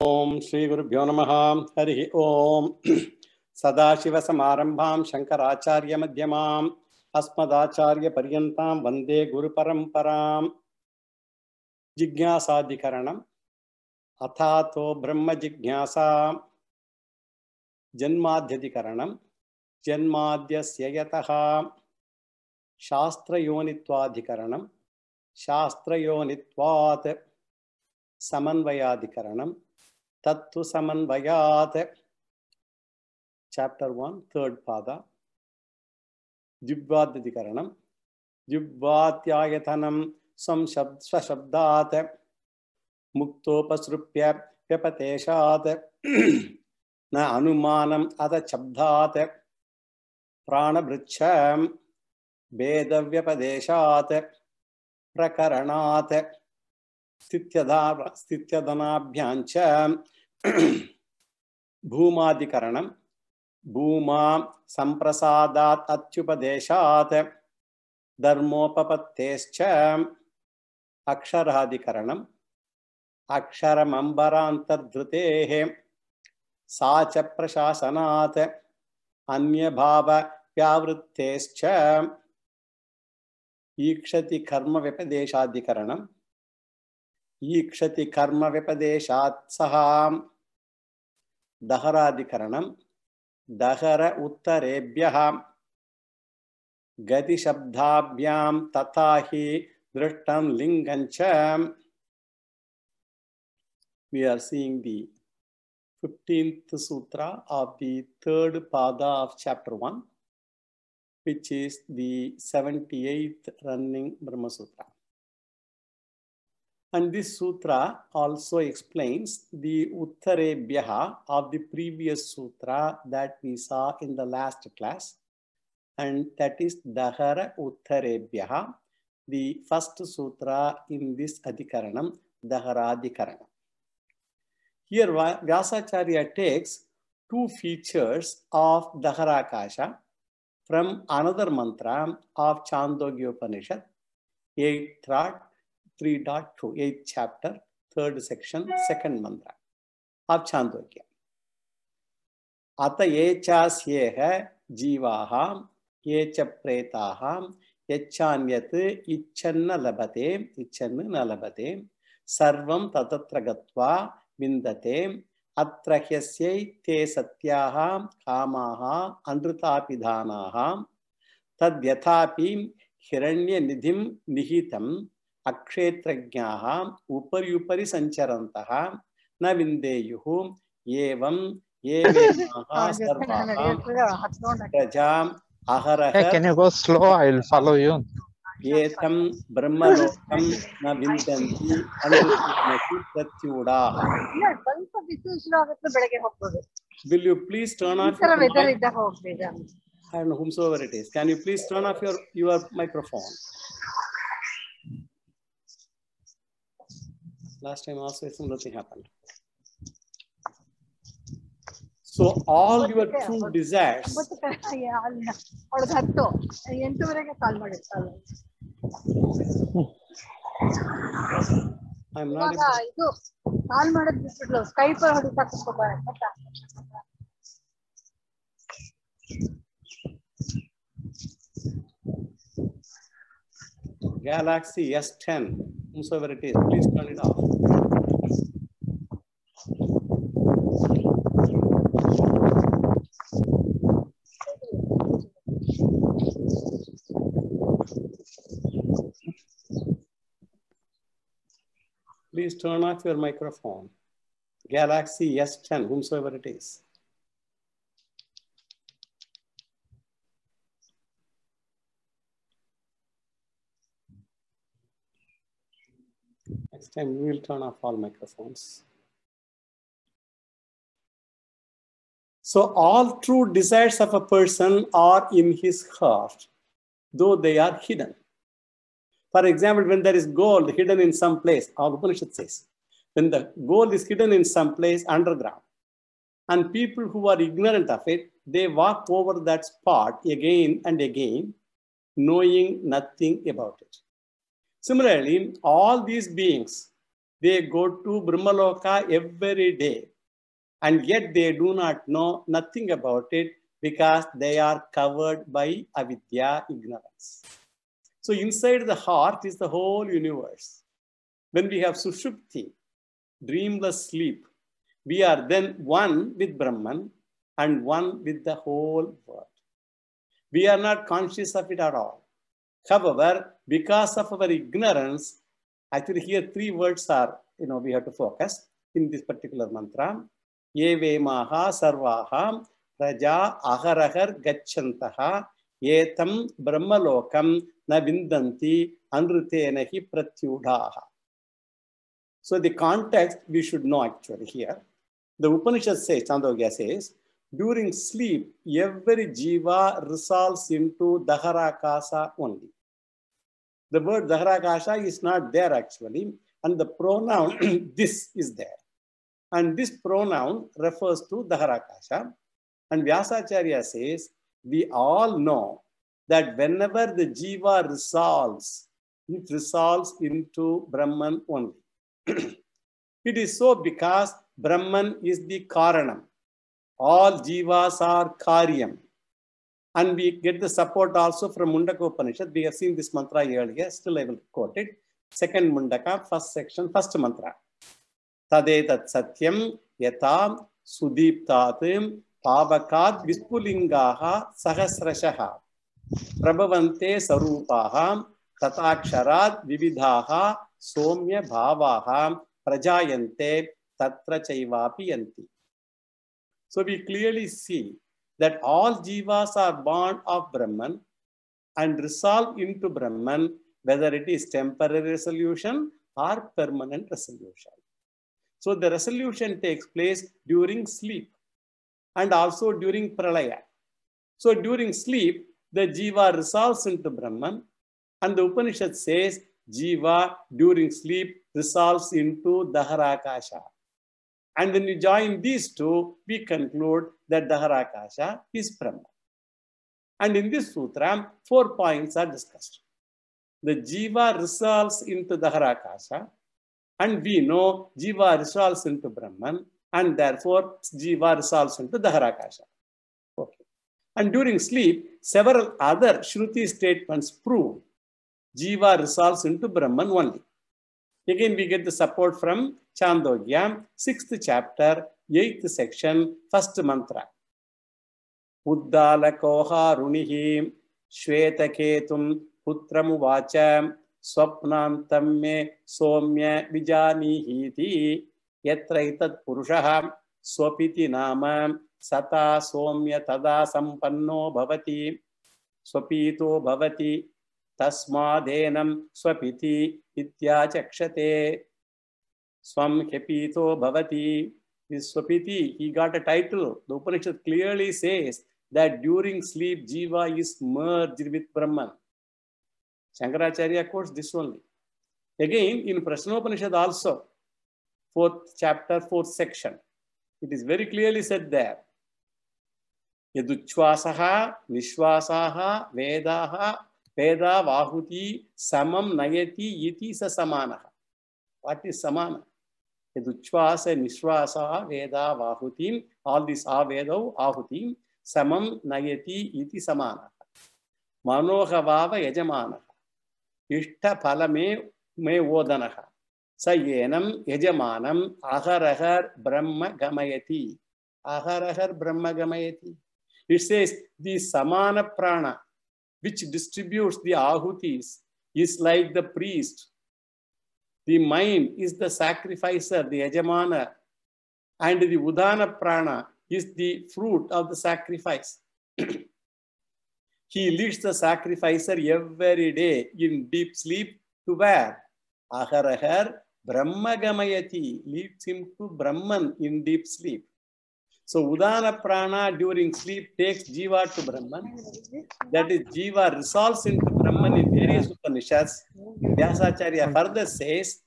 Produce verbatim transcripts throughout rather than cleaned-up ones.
ओम श्री गुरुभ्यो नमः। हरि ओम। सदाशिवसमारंभां शंकराचार्य मध्यमाम् अस्मदाचार्य पर्यन्तां वंदे गुरुपरंपरां। जिज्ञासाधिकरणम् अथातो ब्रह्म जिज्ञासा। जन्माद्यधिकरणम् जन्माद्यस्य यतः। शास्त्रयोनित्वाधिकरणम् शास्त्रयोनित्वात्। समन्वयाधिकरणम् तत्तु समन्वयात्। चैप्टर वन थर्ड पादा। द्विवाद्यधिकरणम् द्विवात्यायतनं संशब्द स्वशब्दात् मुक्तोपसृप्य व्यपदेशात् न अनुमानम् अधशब्दात् प्राणभृच्छं भेदव्यपदेशात् प्रकरणात् स्थित्यदा स्थित्यदनाभ्याञ्च भूमाधिकरणम् भूमा संप्रसादात् अत्युपदेशात् धर्मोपपत्तेश्च। अक्षराधिकरणम् अक्षरमम्बरान्तर्धृतेः सा च प्रशासनात् अन्यभाव व्यावृत्तेश्च। ईक्षति कर्म व्यपदेशाधिकरणम् ईक्षति कर्म व्यपदेशात् सह। दहराधिकरणम् दहर उत्तरेभ्यः गतिशब्दाभ्यां तथा हि दृष्टं लिंगञ्च। We are seeing the fifteenth sutra of the third pada of chapter one, which is the seventy-eighth running Brahma Sutra. And this sutra also explains the Uttarebhyaha of the previous sutra that we saw in the last class. And that is Dahara Uttarebhyaha, the first sutra in this Adhikaranam, Daharadhikaranam. Here Vyasacharya takes two features of Daharakasha from another mantra of Chandogya Upanishad, eighth thought, three point two, eighth chapter, third section, second mantra of Chandogya. Ata echasyeha jivaha echa pretaha echanyat icchanna labate icchanna nalabate sarvam tatatra gatva vindate atrahyasye te satyaha kamaha anrutapidhanaha tadyathapi hiranya nidhim nihitam अक्षेत्रज्ञाः उपर्युपरि संचरन्तः न विन्देयुः एवं ये वेदाः सर्वाः प्रजाम् अहरह. Hey, can you go slow? I'll follow you. एतं ब्रह्मलोकं न विन्दन्ति अनुत्तिष्ठन्ति प्रत्यूढाः. Will you please turn off your mic? And whomsoever it is, can you please turn off your your microphone? Last time also nothing happened. So all your true desires. I'm not. Galaxy S ten, whomsoever it is, please turn it off. Please turn off your microphone. Galaxy S ten, whomsoever it is. Next time we will turn off all microphones. So all true desires of a person are in his heart, though they are hidden. For example, when there is gold hidden in some place, our Upanishad says, when the gold is hidden in some place underground, and people who are ignorant of it, they walk over that spot again and again, knowing nothing about it. Similarly, all these beings They go to Brahmaloka every day. And yet they do not know nothing about it because they are covered by avidya, ignorance. So inside the heart is the whole universe. When we have sushupti, dreamless sleep, we are then one with Brahman and one with the whole world. We are not conscious of it at all. However, because of our ignorance, actually here three words are, you know, we have to focus in this particular mantra. Ye vemaha sarvaha praja aharahar gachantaha etam brahmalokam na vindanti anrutenahi pratyudaha. So the context we should know actually here. The Upanishad says, Chandogya says, during sleep, every jiva resolves into Daharakasa only. The word Daharakasha is not there actually, and the pronoun this is there. And this pronoun refers to Daharakasha. And Vyasacharya says, we all know that whenever the jiva resolves, it resolves into Brahman only. It is so because Brahman is the Karanam. All jivas are Karyam. And we get the support also from Mundaka Upanishad. We have seen this mantra earlier, still I will quote it. Second Mundaka, first section, first mantra. Tadetat satyam yatam sudiptatim pavakat vispulingaha sahasrashaha prabhavante sarupaham tataksharat vividhaha somya bhavaha prajayante tatra chaivapi yanti. So we clearly see that all jivas are born of Brahman and resolve into Brahman, whether it is temporary resolution or permanent resolution. So the resolution takes place during sleep and also during pralaya. So during sleep, the jiva resolves into Brahman, and the Upanishad says jiva during sleep resolves into Daharakasha. And when you join these two, we conclude that Daharakasha is Brahman. And in this sutra, four points are discussed. The jiva resolves into Daharakasha, and we know jiva resolves into Brahman, and therefore jiva resolves into Daharakasha. Okay. And during sleep, several other Shruti statements prove jiva resolves into Brahman only. Again, we get the support from Chandogya, sixth chapter, eighth section, first mantra. Uddalakoha runihi shvetaketum putramuvacha swapnantam me somya vijanihiti yatraitat purushaha swapiti nama sata somya tada sampanno bhavati swapito bhavati tasmadenam swapiti ityachakshate swam kepito bhavati. This swapiti, he got a title. The Upanishad clearly says that during sleep jiva is merged with Brahman. Shankaracharya quotes this only. Again, in Prashnopanishad also, fourth chapter, fourth section, it is very clearly said there. Yaduchvasaha, Nishvasaha, Vedaha, Veda Vahuti, Samam Nayati, Iti sa Samanaha. What is Samana? Yaduchvasa, Nishvasa, Veda Vahutim, all these Avedo, Ahutim, Samam Nayati, Iti Samanaha. Manohavava Yajamanaha. Ishta Palame Me Vodanaha. Sayenam Yajamanam Aharahar Brahma Gamayati. Aharahar Brahma Gamayati. It says the Samana Prana, which distributes the ahutis, is like the priest. The mind is the sacrificer, the yajamana, and the udana prana is the fruit of the sacrifice. He leads the sacrificer every day in deep sleep to where? Aharahar Brahma Gamayati, leads him to Brahman in deep sleep. So udana prana during sleep takes jiva to Brahman. That is, jiva resolves into Brahman in various Upanishads. Vyasacharya further says,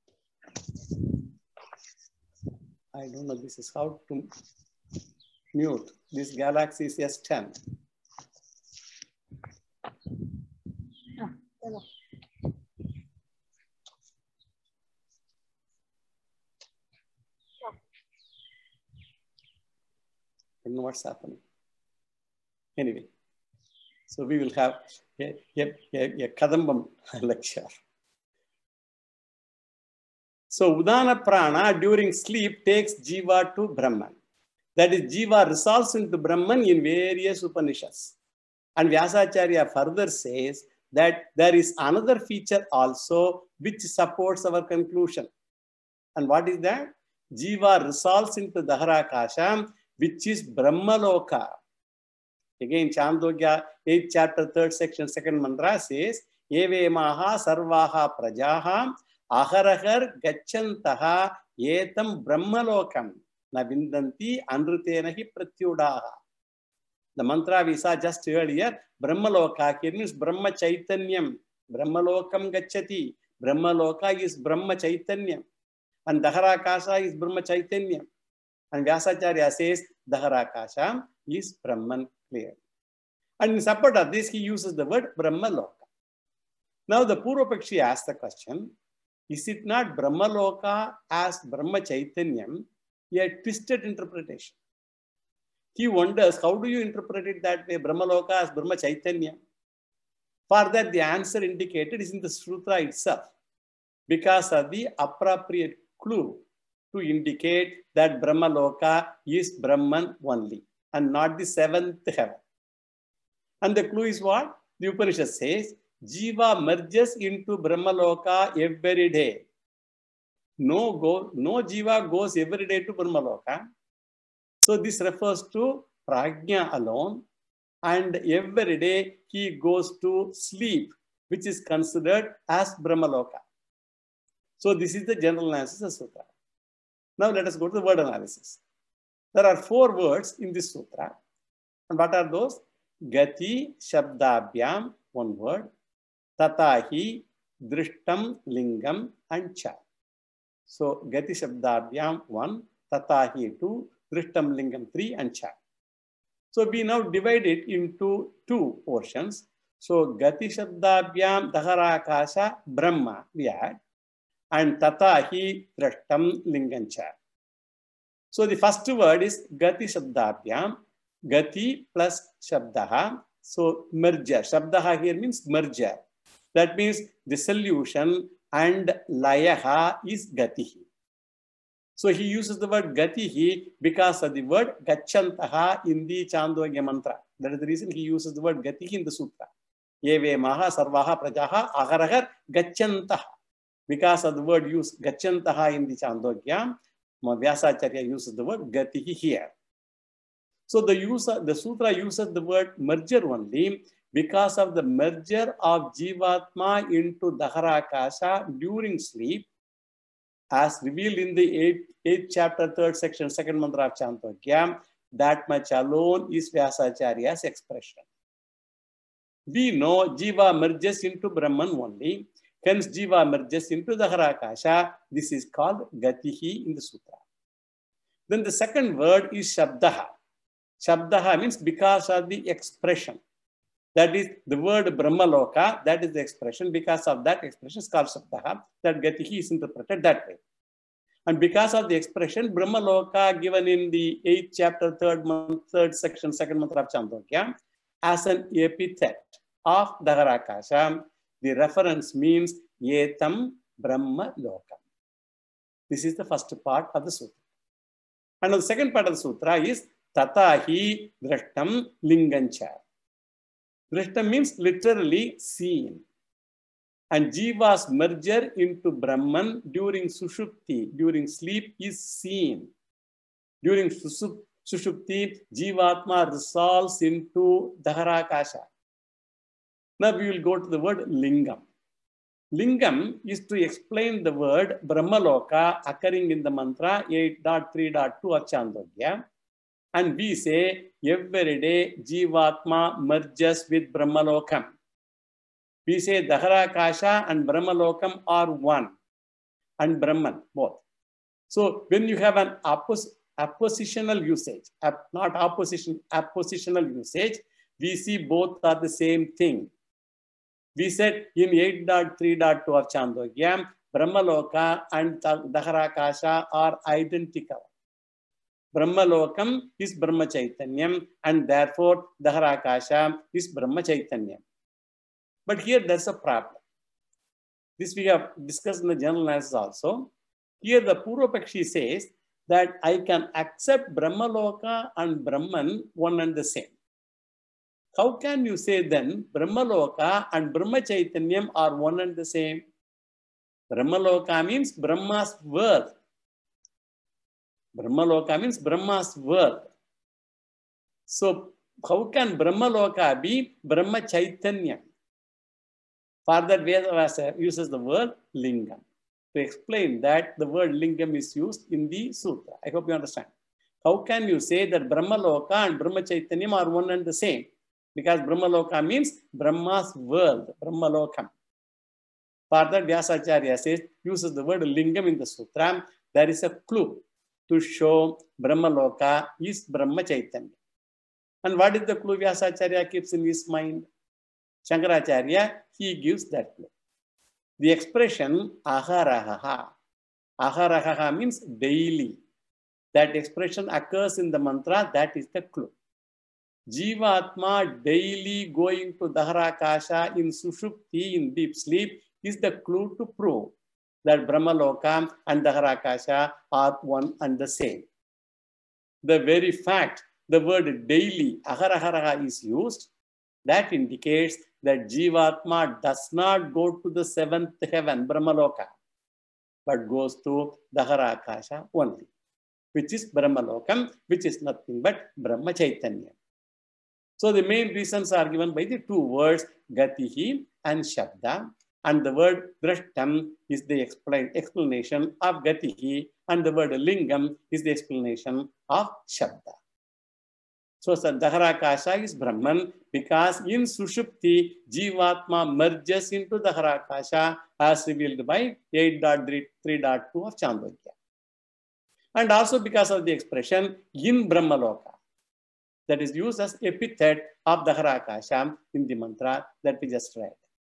I don't know, this is how to mute. This galaxy is S ten. I don't know what's happening. Anyway, so we will have a, a, a, a Kadambam lecture. So Udana Prana during sleep takes Jiva to Brahman. That is, Jiva resolves into Brahman in various Upanishads. And Vyasacharya further says that there is another feature also which supports our conclusion. And what is that? Jiva resolves into Daharakasha, which is Brahmaloka. Again, Chandogya, eighth chapter, third section, second mantra says, Eve maha sarvaha prajaha aharahar gachantaha etam brahmalokam na vindanti anrutenahi pratyudaha. The mantra we saw just earlier, Brahmaloka here means Brahma Chaitanyam. Brahmalokam gacchati. Brahmaloka is Brahma Chaitanyam. And Daharakasha is Brahma Chaitanyam. And Vyasacharya says Daharakasha is Brahman clear. And in support of this, he uses the word Brahmaloka. Now the Purvapakshi asks the question, is it not Brahmaloka as Brahma Chaitanyam a twisted interpretation? He wonders, how do you interpret it that way, Brahmaloka as Brahma Chaitanya? For that, the answer indicated is in the Sutra itself, because of the appropriate clue to indicate that Brahmaloka is Brahman only and not the seventh heaven. And the clue is what? The Upanishad says, Jiva merges into Brahmaloka every day. No, go, no Jiva goes every day to Brahmaloka. So this refers to Prajna alone, and every day he goes to sleep, which is considered as Brahmaloka. So this is the general analysis of Sutra. Now let us go to the word analysis. There are four words in this Sutra. And what are those? Gati, Shabdabhyam, one word. Tatahi, Drishtam, Lingam, and Cha. So Gati, Shabdabhyam, one. Tatahi, two. Drishtam, Lingam, three, and Cha. So we now divide it into two portions. So Gati Shabdabhyam Daharakasha Brahma we add, and Tatahi Drashtam Lingam Cha. So the first word is Gati Shabdabhyam, Gati plus Shabdaha. So merger. Shabdaha here means merger. That means dissolution, and Layaha is Gatihi. So he uses the word Gatihi because of the word Gachantaha in the Chandogya mantra. That is the reason he uses the word Gatihi in the Sutra. Eve maha sarvaha prajaha aharahar Gachantaha. Because of the word used Gachantaha in the Chandogya, Vyasacharya uses the word Gatihi here. So the, user, the Sutra uses the word merger only because of the merger of Jivatma into Daharakasha during sleep, as revealed in the eighth, eighth chapter, third section, second mantra of Chandogya. That much alone is Vyasacharya's expression. We know Jiva merges into Brahman only. Hence, Jiva merges into Daharakasha. This is called Gatihi in the Sutra. Then the second word is Shabdaha. Shabdaha means because of the expression. That is the word Brahmaloka, that is the expression. Because of that expression is called Shabdaha. That Gatihi is interpreted that way. And because of the expression Brahmaloka given in the eighth chapter, third month, third section, second mantra of Chandogya, as an epithet of Daharakasha, the reference means Yetam Brahmalokam. This is the first part of the Sutra. And the second part of the Sutra is Tatahi Drashtam Lingancha. Drashtam means literally seen. And Jiva's merger into Brahman during Sushupti, during sleep, is seen. During Sushupti, Jivatma resolves into Daharakasha. Now we will go to the word Lingam. Lingam is to explain the word Brahmaloka occurring in the mantra eight point three point two of Chandogya. And we say every day Jivatma merges with Brahmalokam. We say Daharakasha and Brahmalokam are one, and Brahman both. So when you have an oppos oppositional usage, not opposition, oppositional usage, we see both are the same thing. We said in eight point three point two of Chandogya, Brahmaloka and Daharakasha are identical. Brahmalokam is Brahma Chaitanyam, and therefore Daharakasha is Brahma Chaitanyam. But here there's a problem. This we have discussed in the general analysis also. Here the Purvapakshi says that I can accept Brahmaloka and Brahman one and the same. How can you say then Brahmaloka and Brahma Chaitanyam are one and the same? Brahmaloka means Brahma's world. Brahmaloka means Brahma's world. So how can Brahmaloka be Brahma Chaitanyam? For that, Vedavasa uses the word lingam to explain that the word lingam is used in the sutra. I hope you understand. How can you say that Brahmaloka and Brahma Chaitanyam are one and the same? Because Brahmaloka means Brahma's world, Brahmalokam. For that, Vyasacharya says, uses the word lingam in the sutra. There is a clue to show Brahmaloka is Brahma Chaitanya. And what is the clue Vyasacharya keeps in his mind? Shankaracharya, he gives that clue. The expression aharaha. Aharaha means daily. That expression occurs in the mantra, that is the clue. Jivatma daily going to Daharakasha in Sushupti, in deep sleep, is the clue to prove that Brahmaloka and Daharakasha are one and the same. The very fact the word daily, aharaharaha, is used, that indicates that Jivatma does not go to the seventh heaven, Brahmaloka, but goes to Daharakasha only, which is Brahmalokam, which is nothing but Brahma Chaitanya. So the main reasons are given by the two words Gatihi and Shabda, and the word Drashtam is the explain, explanation of Gatihi, and the word Lingam is the explanation of Shabda. So Daharakasha is Brahman because in Sushupti, Jivatma merges into Daharakasha as revealed by eight point three point two of Chandogya. And also because of the expression in Brahmaloka, that is used as epithet of Daharakasha in the mantra that we just read.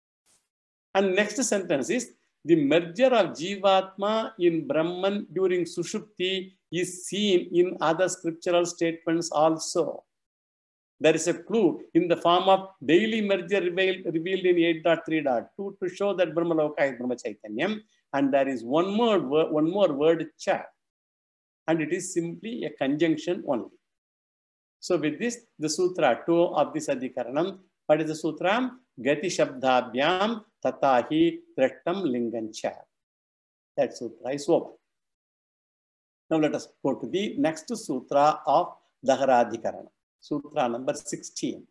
And next sentence is, the merger of Jivatma in Brahman during Sushupti is seen in other scriptural statements also. There is a clue in the form of daily merger revealed, revealed in eight point three point two to show that Brahmaloka is Brahma Chaitanyam. And there is one more, one more word, cha. And it is simply a conjunction only. So with this, the Sutra two of this Adhikaranam, what is the Sutra? Gati Shabdabhyam Tatahi Drashtam Lingancha. That Sutra is over. Now let us go to the next Sutra of Daharadhikarana. Sutra number sixteen.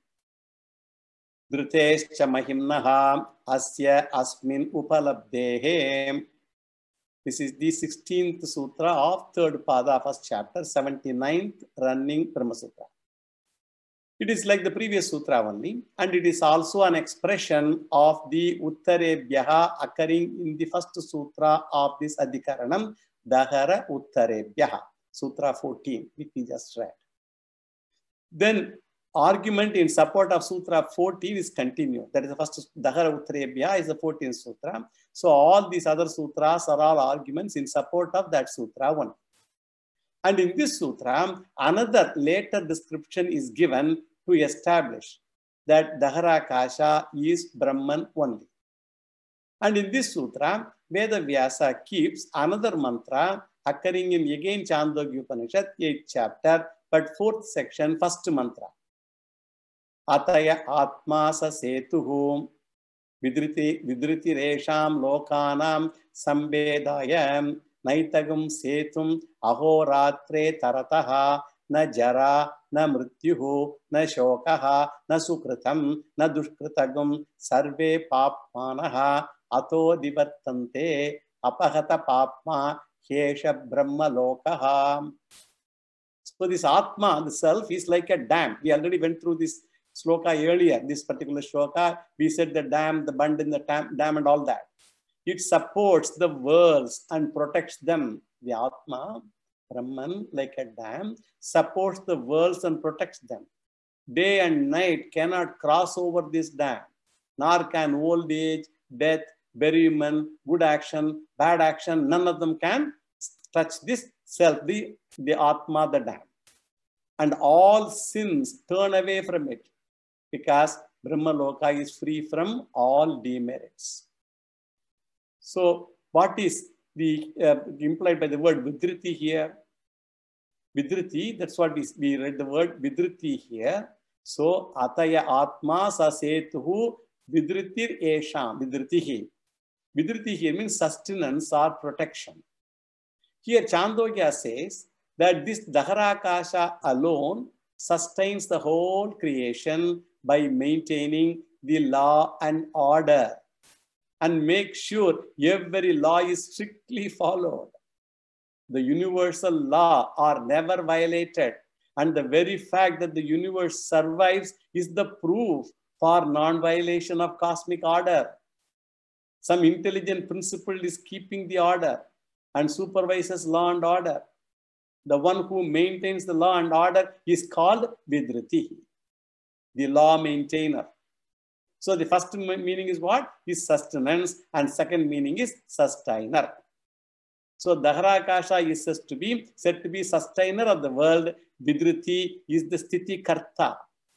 Dhrutescha Mahimnaha Asya Asmin Upalabdehe. This is the sixteenth Sutra of third Pada, first chapter, seventy-ninth running Brahma Sutra. It is like the previous sutra only, and it is also an expression of the Uttarebhyaha occurring in the first sutra of this Adhikaranam, Dahara Uttarebhyaha, Sutra fourteen, which we just read. Then argument in support of Sutra fourteen is continued. That is the first, Dahara Uttarebhyaha is the fourteenth Sutra. So all these other sutras are all arguments in support of that Sutra one. And in this Sutra, another later description is given to establish that Daharakasha is Brahman only. And in this Sutra, Vedavyasa keeps another mantra occurring in again Chandogya Upanishad, eighth chapter, but fourth section, first mantra. Ataya Atma Sa Setuhu Vidriti Vidriti Resham Lokanam Sambedayam Naitagum Setum Ahoratre Tarataha Na Jara Na Mrityuhu Na Shokaha Na Sukritam Na Dushkritagum Sarve Papmanaha Ato Divartante Apahata Papma Kesha Brahma Lokaha. So this Atma, the self, is like a dam. We already went through this sloka earlier, this particular sloka. We said the dam, the bund in the dam, dam and all that. It supports the worlds and protects them. The Atma, Brahman, like a dam, supports the worlds and protects them. Day and night cannot cross over this dam, nor can old age, death, bereavement, good action, bad action, none of them can touch this self, the, the Atma, the dam. And all sins turn away from it because Brahmaloka is free from all demerits. So what is the uh, implied by the word vidriti here? Vidriti, that's what we, we read the word vidriti here. So ataya atma sasetuhu vidritir esham, vidritihi. Vidriti here means sustenance or protection. Here Chandogya says that this Daharakasha alone sustains the whole creation by maintaining the law and order and make sure every law is strictly followed. The universal law are never violated, and the very fact that the universe survives is the proof for non-violation of cosmic order. Some intelligent principle is keeping the order and supervises law and order. The one who maintains the law and order is called Vidritihi, the law maintainer. So the first meaning is what? Is sustenance, and second meaning is sustainer. So Daharakasha is said to be said to be sustainer of the world. Vidriti is the Sthiti Karta.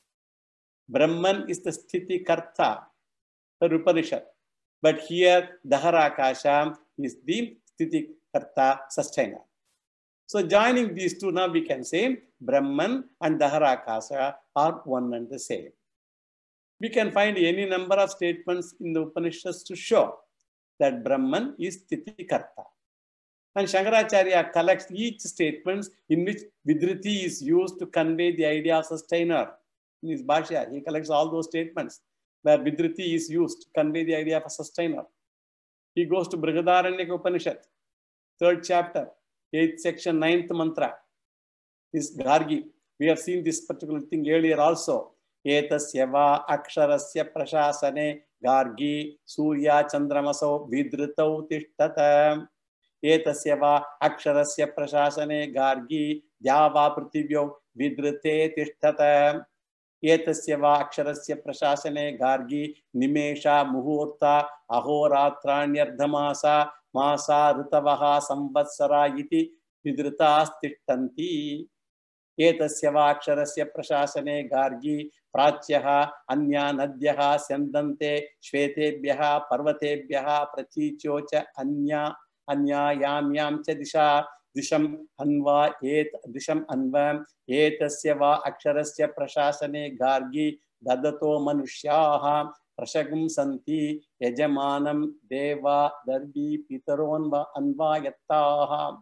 Brahman is the Sthiti Karta, the Upanishad. But here Daharakasha is the Sthiti Karta, sustainer. So joining these two, now we can say Brahman and Daharakasha are one and the same. We can find any number of statements in the Upanishads to show that Brahman is Sthiti Karta. And Shankaracharya collects each statement in which Vidriti is used to convey the idea of sustainer. In his Bhashya, he collects all those statements where Vidriti is used to convey the idea of a sustainer. He goes to Brihadaranyaka Upanishad, third chapter, eighth section, ninth mantra. This Gargi. We have seen this particular thing earlier also. Etasya va aksharasya prashasane Gargi surya chandramaso vidritau tishtata. Etasya va aksharasya prashasane Gargi dyava prithivyo vidrite tishtata. Etasya va aksharasya prashasane Gargi nimesha muhurta ahoratranyardhamasa masa ritavaha samvatsara iti vidritas tishtanti. Etasya va aksharasya prashasane Gargi prachyaha anya nadyaha sendante shvetebhyaha parvatebhyaha prachichocha anya anya yam yam cha disha disham anva et disham anvam etasya va aksharasya prashasane Gargi dadato manushyaha prashagum santi yajamanam deva darbi pitaronva anvayattaha.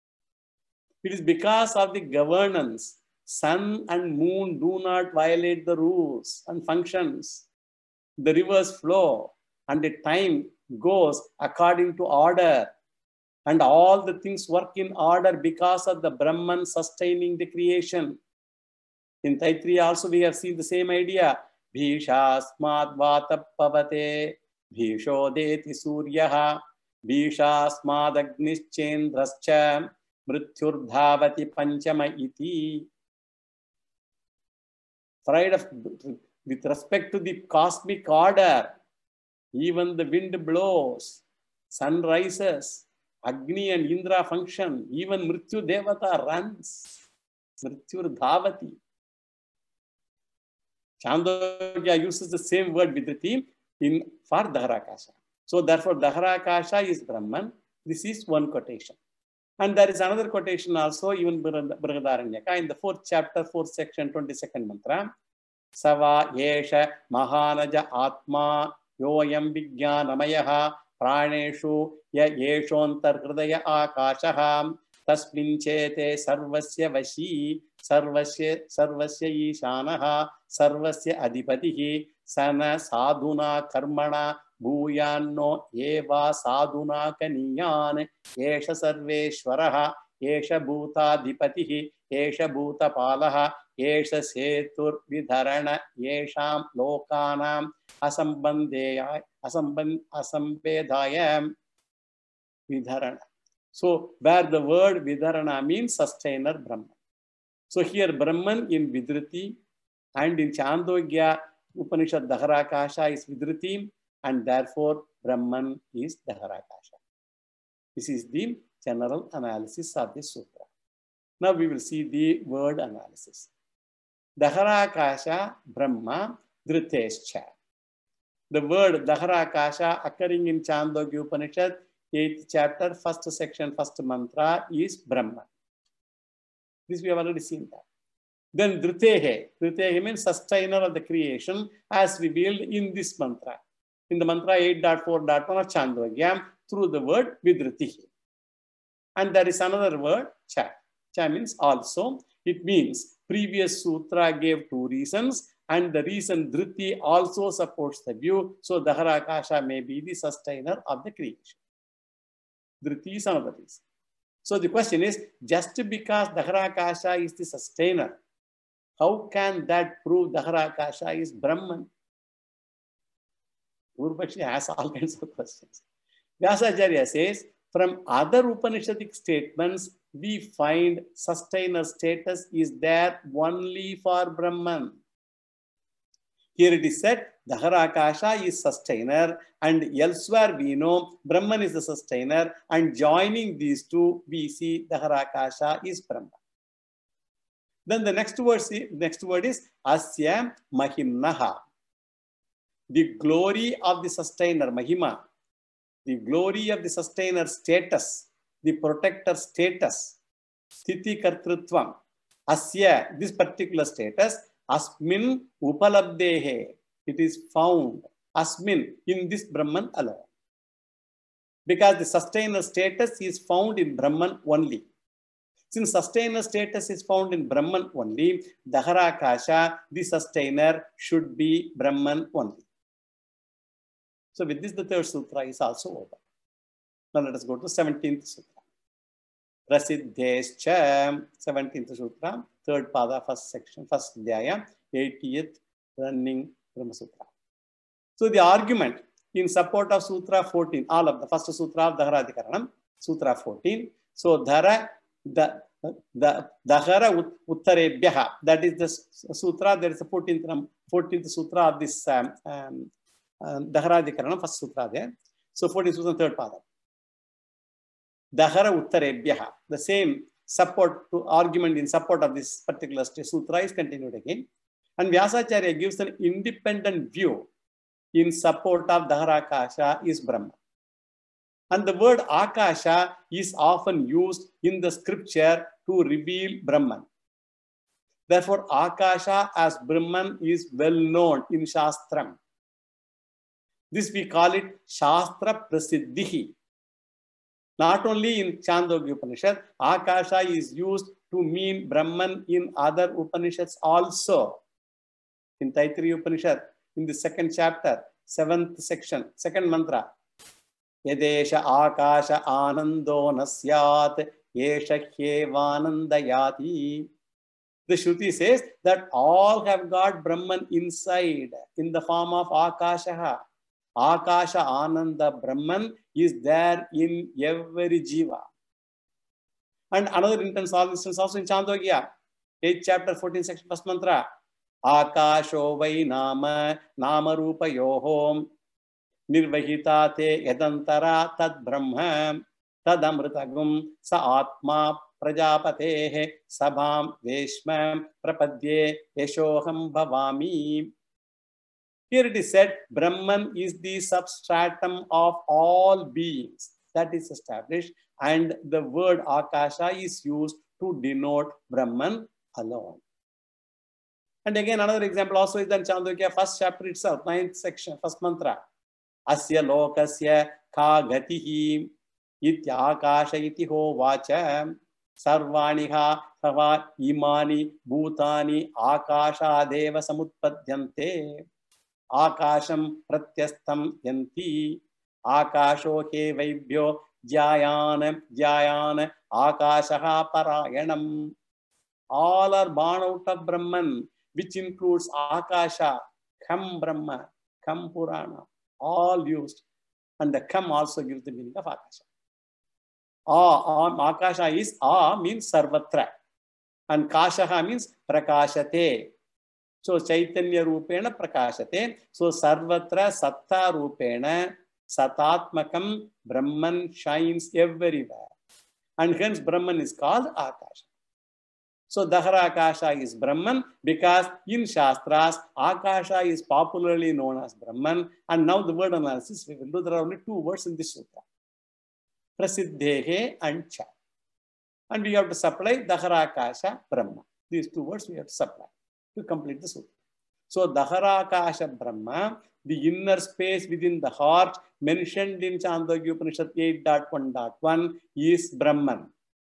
It is because of the governance. Sun and moon do not violate the rules and functions. The rivers flow and the time goes according to order. And all the things work in order because of the Brahman sustaining the creation. In Taittiriya also we have seen the same idea. Bhishasmad vatapavate bhishodeti suryaha bhishasmad agnischendrascha mrityurdhavati panchama iti. Fried of, with respect to the cosmic order, even the wind blows, sun rises, Agni and Indra function, even Mrityu Devata runs, Mrityur Dhavati. Chandogya uses the same word Vidriti in for Daharakasha. So therefore Daharakasha is Brahman. This is one quotation. And there is another quotation also, even Brihadaranyaka, in the fourth chapter, fourth section, twenty-second mantra. Sava yesha mahanaja atma yoyam vijnanamayaha praneshu ya yeshontar hridaya akashaha tasminchete sarvasya vashi sarvasya sarvasya ishanaha sarvasya adipatihi sana sadhuna karmana bhuyanno eva sadhuna kaniyan esha sarveshwaraha esha bhutadipatihi esha bhutapalaha esha setur vidharana yesham lokanam asambandaya asamband asambedaya vidharana. So where the word vidharana means sustainer Brahman. So here Brahman in Vidriti and in Chandogya Upanishad Daharakasha is Vidriti, and therefore Brahman is Daharakasha. This is the general analysis of this sutra. Now we will see the word analysis. Daharakasha Brahma Dhrutescha. The word Daharakasha occurring in Chandogya Upanishad, eighth chapter, first section, first mantra is Brahman. This we have already seen that. Then Dhrutehe. Dhrutehe means sustainer of the creation as revealed in this mantra. In the mantra eight point four point one of Chandogya through the word Vidrutihi. And there is another word, Cha. Cha means also. It means previous sutra gave two reasons and the reason Dhruti also supports the view. So Daharakasha may be the sustainer of the creation. Dhruti is another reason. So the question is, just because Daharakasha is the sustainer, how can that prove Daharakasha is Brahman? Urvashi has all kinds of questions. Vyasacharya says, from other Upanishadic statements, we find sustainer status is there only for Brahman. Here it is said, Daharakasha is sustainer, and elsewhere we know Brahman is the sustainer, and joining these two, we see Daharakasha is Brahman. Then the next word, next word is Asya Mahimnaha. The glory of the sustainer, Mahima, the glory of the sustainer status, the protector status, Sthiti Kartrutvam, Asya, this particular status, Asmin Upalabdehe, it is found, Asmin, in this Brahman alone. Because the sustainer status is found in Brahman only. Since sustainer status is found in Brahman only, Daharakasha, the sustainer, should be Brahman only. So with this, the third sutra is also over. Now let us go to seventeenth sutra. Prasiddhescha, seventeenth sutra, third pada, first section, first dhyaya, eightieth running Brahma Sutra. So the argument in support of Sutra fourteen, all of the first sutra of Daharadhikaranam, Sutra fourteen. So Dhara, the, the Dahara Uttarebhyaha, that is the sutra, there is the fourteenth, fourteenth sutra of this um, um, um, Daharadhikaranam, first sutra there. So fourteenth sutra, third pada. Dahara Uttarebhyaha, the same support to argument in support of this particular sutra is continued again. And Vyasacharya gives an independent view in support of Daharakasha is Brahma. And the word Akasha is often used in the scripture to reveal Brahman. Therefore, Akasha as Brahman is well known in Shastram. This we call it Shastra Prasiddhihi. Not only in Chandogya Upanishad, Akasha is used to mean Brahman in other Upanishads also. In Taittiriya Upanishad, in the second chapter, seventh section, second mantra, Yadesha Akasha Anando Nasyat Yesha Hyevanandayati. The Shruti says that all have got Brahman inside in the form of Akasha. Akasha Ananda Brahman is there in every jiva. And another instance, also in Chandogya, eighth chapter, fourteenth section, first mantra, Akasho vai nama nama rupa yohom nirvahita te yadantara tad brahma tad amritagum sa atma prajapatehe sabham veshmam prapadye yeshoham bhavami. Here it is said, Brahman is the substratum of all beings. That is established. And the word Akasha is used to denote Brahman alone. And again, another example also is in Chandogya, first chapter itself, ninth section, first mantra. Asya lokasya ka gatihi itya akasha iti ho vacha sarvaniha sava imani bhutani akasha deva samutpadyante akasham pratyastham yanti akasho ke vaibhyo jayana jayana akashaha parayanam. All are born out of Brahman, which includes Akasha, Kham Brahma, Kham Purana, all used. And the Kham also gives the meaning of Akasha. Ah, Akasha is A means Sarvatra. And Kashaha means Prakashate. So Chaitanya Rupena Prakashate. So Sarvatra Satta Rupena Satatmakam Brahman shines everywhere. and hence Brahman is called Akasha. So Dahara Akasha is Brahman because in Shastras, Akasha is popularly known as Brahman. And now the word analysis, we will do. There are only two words in this sutra. Prasiddhehe and Cha. And we have to supply Dahara Akasha Brahma. These two words we have to supply to complete the sutra. So Dahara Akasha Brahma, the inner space within the heart mentioned in Chandogya Upanishad eight point one point one is Brahman.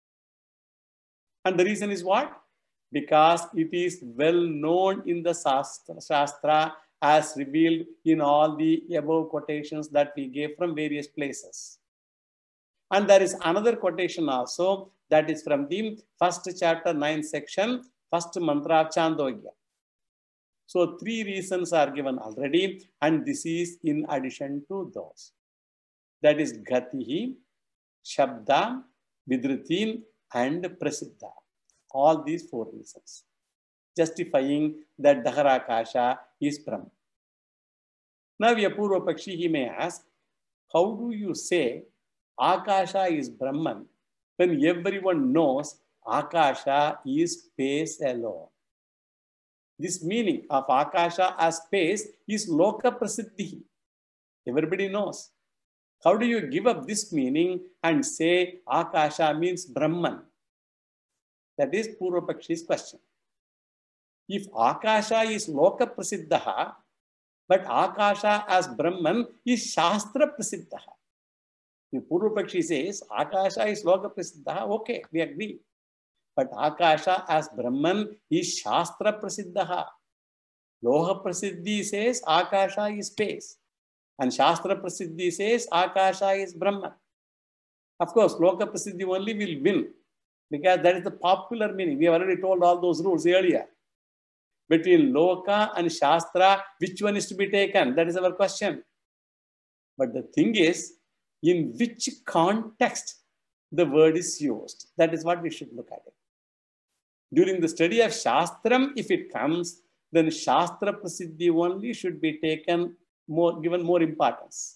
And the reason is what? Because it is well known in the Shastra, Shastra as revealed in all the above quotations that we gave from various places. And there is another quotation also that is from the first chapter, ninth section, first mantra of Chandogya. So three reasons are given already, and this is in addition to those. That is Gatihi, Shabda, Vidruti, and Prasiddha. All these four reasons, justifying that Dahara Akasha is Brahma. Now, a Purva Pakshi, he may ask, how do you say Akasha is Brahman when everyone knows Akasha is space alone? This meaning of Akasha as space is Loka Prasiddhi. Everybody knows. How do you give up this meaning and say Akasha means Brahman? That is Purva Pakshi's question. If Akasha is Loka Prasiddha, but Akasha as Brahman is Shastra Prasiddha. If Purva Pakshi says Akasha is Loka Prasiddha, okay, we agree. But Akasha as Brahman is Shastra Prasiddha. Loha Prasiddhi says Akasha is space. And Shastra Prasiddhi says Akasha is Brahman. Of course, Loka Prasiddhi only will win, because that is the popular meaning. We have already told all those rules earlier. Between Loka and Shastra, which one is to be taken? That is our question. But the thing is, in which context the word is used? That is what we should look at it. During the study of Shastram, if it comes, then Shastra Prasiddhi only should be taken more, given more importance.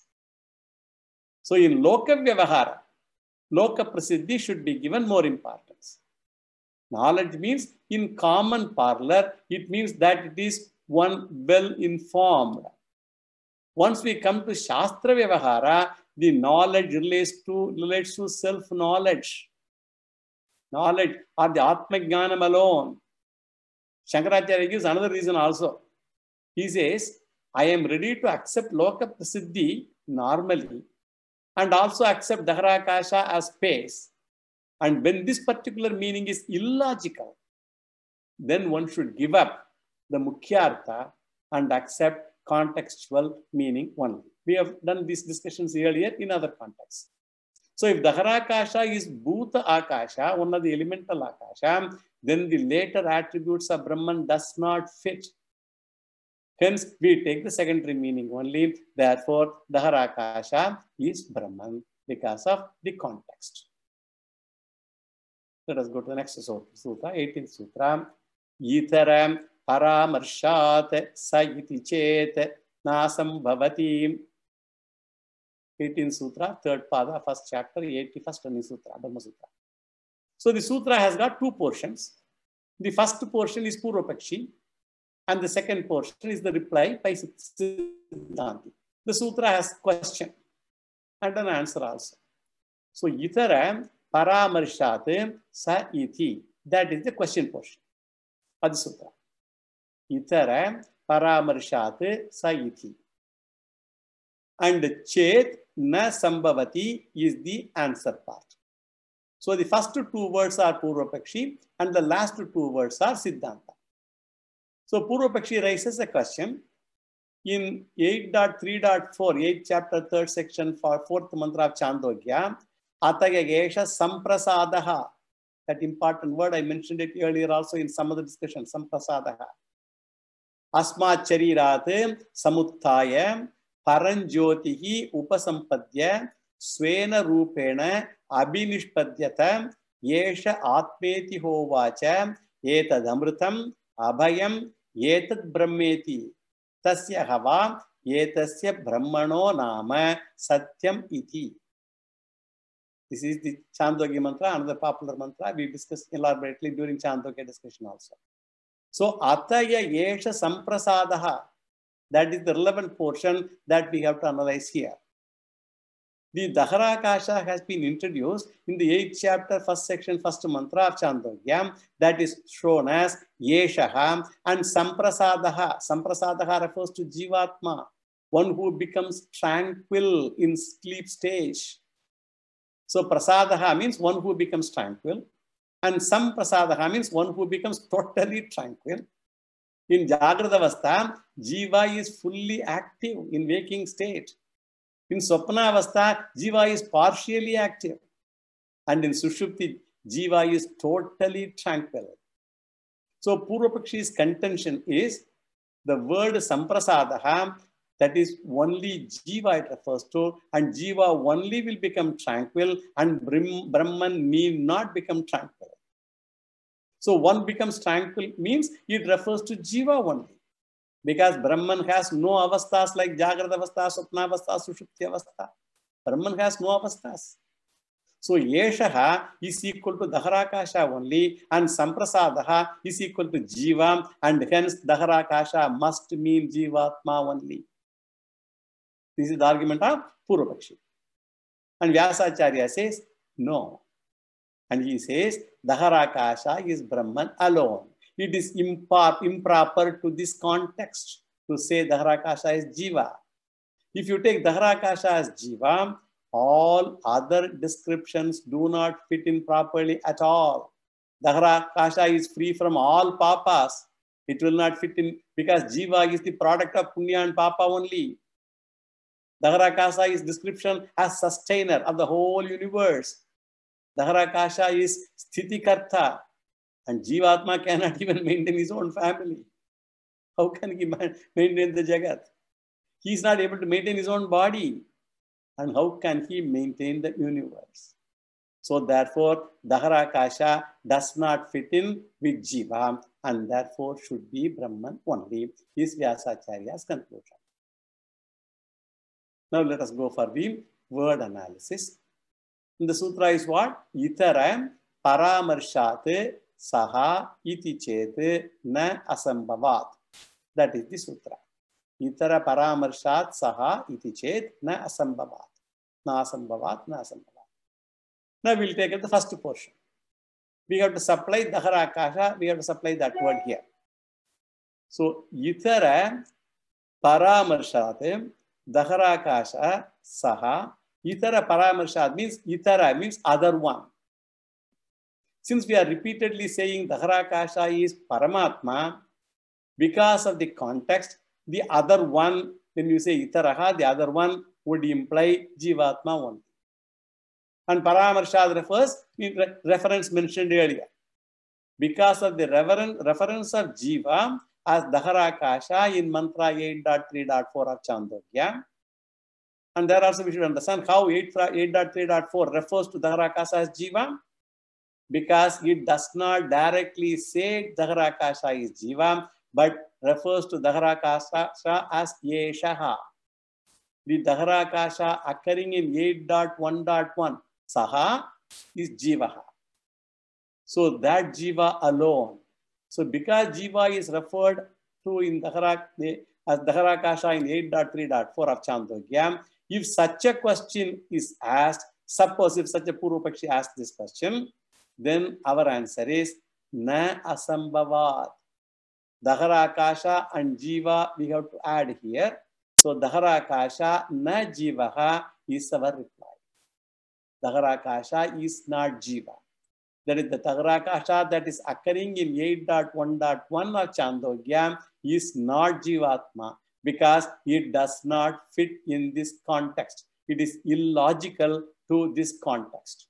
So in Loka Vyavahara, Loka Prasiddhi should be given more importance. Knowledge means in common parlor, it means that it is one well informed. Once we come to Shastra Vyavahara, the knowledge relates to, relates to self-knowledge. Knowledge or the Atma Jnanam alone. Shankaracharya gives another reason also. He says, I am ready to accept Loka Prasiddhi normally and also accept Dahara Akasha as space. And when this particular meaning is illogical, then one should give up the Mukhyartha and accept contextual meaning only. We have done these discussions earlier in other contexts. So if Dahara Akasha is Bhuta Akasha, one of the elemental Akasha, then the later attributes of Brahman does not fit. Hence, we take the secondary meaning only. Therefore, Dahara Akasha is Brahman because of the context. Let us go to the next sutra, eighteenth sutra. Itaram paramarshat sa iti chet nasam bhavati. eighteenth sutra, third pada, first chapter, eighty-first sutra, Dharma Sutra. So the sutra has got two portions. The first portion is Purva Pakshi, and the second portion is the reply by Siddhanti. The sutra has question and an answer also. So Itara Paramarshat Sa Iti. That is the question portion of the sutra. Itara Paramarshat Sa Iti. And Chet Na Sambhavati is the answer part. So the first two words are Purva Pakshi and the last two words are Siddhanta. So Purva Pakshi raises a question in eight point three point four, eighth chapter, third section, fourth mantra of Chandogya, Atayagesha Samprasadaha. That important word, I mentioned it earlier also in some other discussion, Samprasadaha. Asmat Charirat Samuttaya Paranjyotihi Upasampadya Svena Rupena Abhinishpadyata Yesha Atmeti Hovacha Etadamrutam Abhayam Etad Brahmeti Tasya Hava Etasya Brahmano Nama Satyam Iti. This is the Chandogya mantra, another popular mantra. We discussed elaborately during Chandogya discussion also. So, Ataya Yesha Samprasadaha, that is the relevant portion that we have to analyze here. The Daharakasha has been introduced in the eighth chapter, first section, first mantra of Chandogya, that is shown as Yeshaha, and Samprasadaha. Samprasadaha refers to Jivatma, one who becomes tranquil in sleep stage. So Prasadaha means one who becomes tranquil, and Samprasadaha means one who becomes totally tranquil. In Jagrata Avastha, Jiva is fully active in waking state. In Swapna Avastha, Jiva is partially active. And in Sushupti, Jiva is totally tranquil. So Purvapakshi's contention is the word Samprasadaha, that is only Jiva it refers to, and Jiva only will become tranquil, and Brahman need not become tranquil. So one becomes tranquil means it refers to Jiva only. Because Brahman has no avasthas like Jagrata Avastha, Swapna Avastha, Sushupti Avastha. Brahman has no avasthas. So Yeshaha is equal to Daharakasha only, and Samprasadaha is equal to Jiva, and hence Daharakasha must mean Jivatma only. This is the argument of Purvapakshi. And Vyasacharya says, no. And he says, Daharakasha is Brahman alone. It is impar improper to this context to say Daharakasha is Jiva. If you take Daharakasha as Jiva, all other descriptions do not fit in properly at all. Daharakasha is free from all papas. It will not fit in because Jiva is the product of Punya and Papa only. Daharakasha is description as sustainer of the whole universe. Daharakasha is Sthitikarta. And Jivatma cannot even maintain his own family. How can he maintain the Jagat? He is not able to maintain his own body. And how can he maintain the universe? So therefore, Daharakasha does not fit in with Jiva, and therefore should be Brahman only, is Vyasacharya's conclusion. Now let us go for the word analysis. In the sutra is what? Itara paramarshat saha iti chet na asambhavat. That is the sutra. Itara paramarshat saha iti chet na asambhavat. Na asambhavat, na asambhavat. Now we'll take up the first portion. We have to supply Daharakasha, we have to supply that word here. So, Itara paramarshat Daharakasha saha. Itara paramarshat means Itara means other one. Since we are repeatedly saying Daharakasha is Paramatma, because of the context, the other one, when you say Itaraha, the other one would imply Jivatma only. And Paramarshad refers in re reference mentioned earlier. Because of the reference of Jiva as Daharakasha in mantra eight point three point four of Chandogya. And there also we should understand how eight point three point four refers to Daharakasha as Jiva. Because it does not directdirectly say Daharakasha is Jiva, but refers to Daharakasha as Yeshaha. The Daharakasha occurring in eight point one point one, Saha is Jivaha. So that Jiva alone. So because Jiva is referred to in Daharak, as Daharakasha in eight point three point four of Chandogya, if such a question is asked, suppose if such a Purvapakshi asks this question, then our answer is Na Asambhavat. Daharakasha and Jiva we have to add here. So Daharakasha na Jivaha is our reply. Daharakasha is not Jiva. That is the Daharakasha that is occurring in eight point one point one of Chandogya is not Jivatma because it does not fit in this context. It is illogical to this context.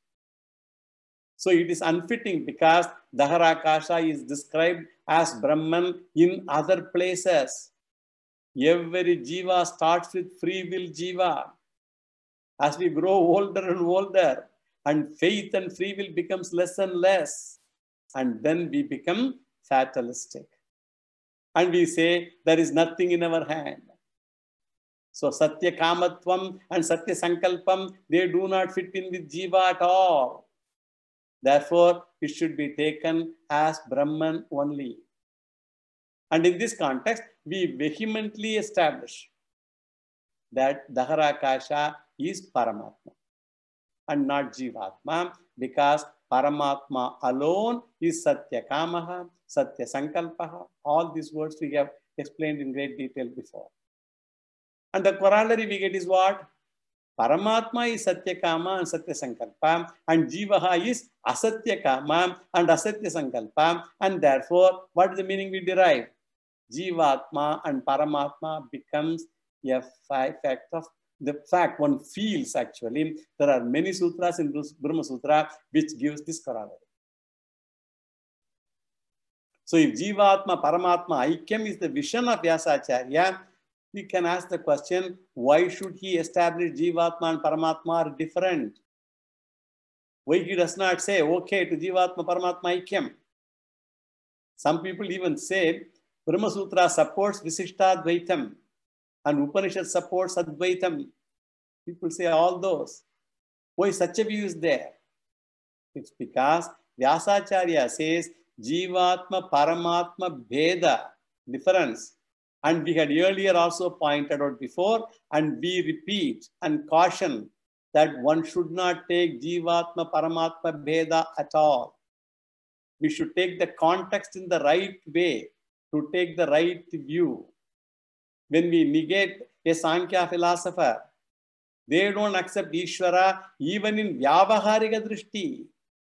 So it is unfitting because Daharakasha is described as Brahman in other places. Every Jiva starts with free will Jiva. As we grow older and older, and faith and free will becomes less and less, and then we become fatalistic. And we say, there is nothing in our hand. So Satya Kamatvam and Satya Sankalpam, they do not fit in with Jiva at all. Therefore, it should be taken as Brahman only. And in this context, we vehemently establish that Daharakasha is Paramatma and not Jivatma, because Paramatma alone is Satya Kamaha, Satya Sankalpaha. All these words we have explained in great detail before. And the corollary we get is what? Paramatma is Satya Kama and Satya Sankalpa, and Jivaha is Asatya Kama and Asatya Sankalpa. And therefore, what is the meaning we derive? Jivatma and Paramatma becomes a fact of the fact one feels actually. There are many sutras in Brahma Sutra which gives this corollary. So if Jivatma, Paramatma, Aikyam is the vision of Vyasacharya, we can ask the question, why should he establish Jivatma and Paramatma are different? Why he does not say, okay, to Jivatma, Paramatma, Aikyam? Some people even say, Brahma Sutra supports Visishtadvaitam and Upanishad supports Advaitam. People say all those. Why such a view is there? It's because Vyasacharya says Jivatma, Paramatma, Bheda, difference. And we had earlier also pointed out before, and we repeat and caution that one should not take Jivatma, Paramatma, Bheda at all. We should take the context in the right way to take the right view. When we negate a Sankhya philosopher, they don't accept Ishvara even in Vyavaharika Drishti.